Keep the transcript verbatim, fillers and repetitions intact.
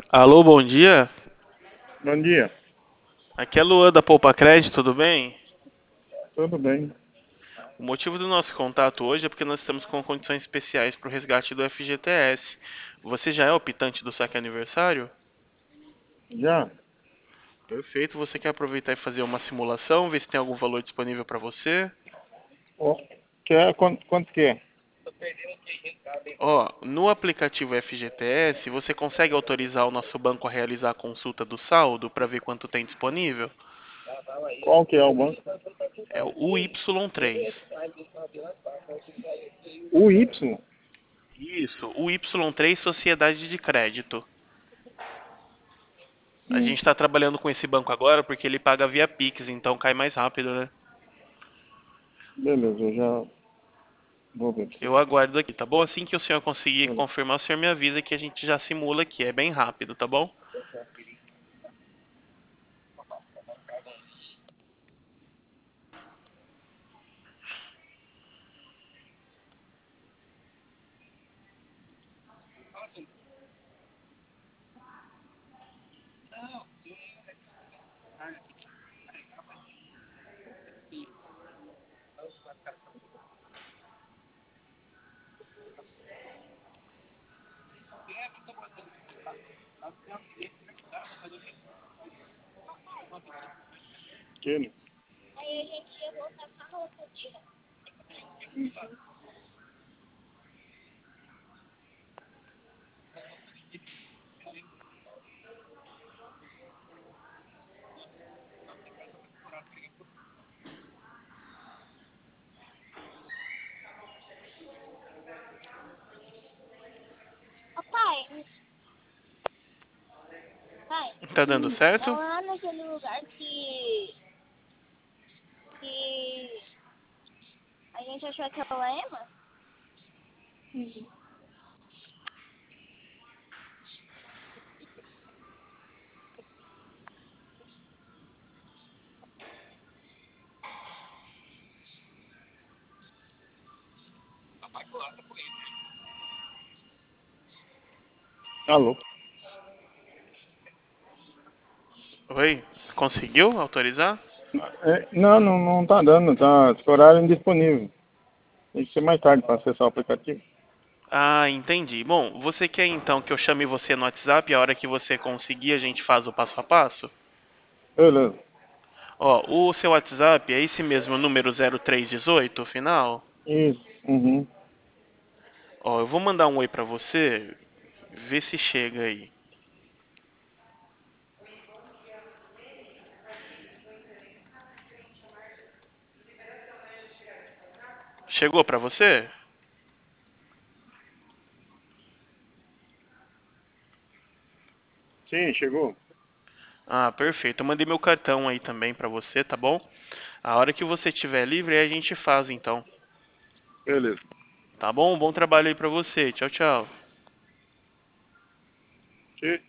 Alô, bom dia. Bom dia, Aqui é Luan da Poupa Crédito, tudo bem? tudo bem? O motivo do nosso contato hoje é porque nós estamos com condições especiais para o resgate do F G T S. Você já é optante do saque aniversário? Já? Perfeito. Você quer aproveitar e fazer uma simulação, ver se tem algum valor disponível para você? Ó, quer, quanto, quanto que é? Ó, no aplicativo F G T S, você consegue autorizar o nosso banco a realizar a consulta do saldo para ver quanto tem disponível? Qual que é o banco? É o U Y três. O Y? Isso, o Y três Sociedade de Crédito. A gente Hum, está trabalhando com esse banco agora porque ele paga via Pix, então cai mais rápido, né? beleza, eu já vou ver pra você. Eu aguardo aqui, tá bom? Assim que o senhor conseguir Beleza. confirmar, o senhor me avisa que a gente já simula aqui. É bem rápido, tá bom? Aquele? Ô, pai, pai, Tá dando é certo? lá naquele lugar que, que a gente achou aquela Ema? Alô? Oi? Conseguiu autorizar? É, não, não, não tá dando, tá esse horário indisponível. Tem que ser mais tarde para acessar o aplicativo. Ah, entendi. Bom, você quer então que eu chame você no WhatsApp e a hora que você conseguir a gente faz o passo a passo? Beleza. Ó, o seu WhatsApp é esse mesmo número zero três dezoito, final? Isso. Uhum. Ó, eu vou mandar um oi pra você, vê se chega aí. Chegou pra você? Sim, chegou. Ah, perfeito. Eu mandei meu cartão aí também pra você, tá bom? A hora que você estiver livre, aí a gente faz então. Beleza. Tá bom? Bom trabalho aí pra você. Tchau, tchau. Que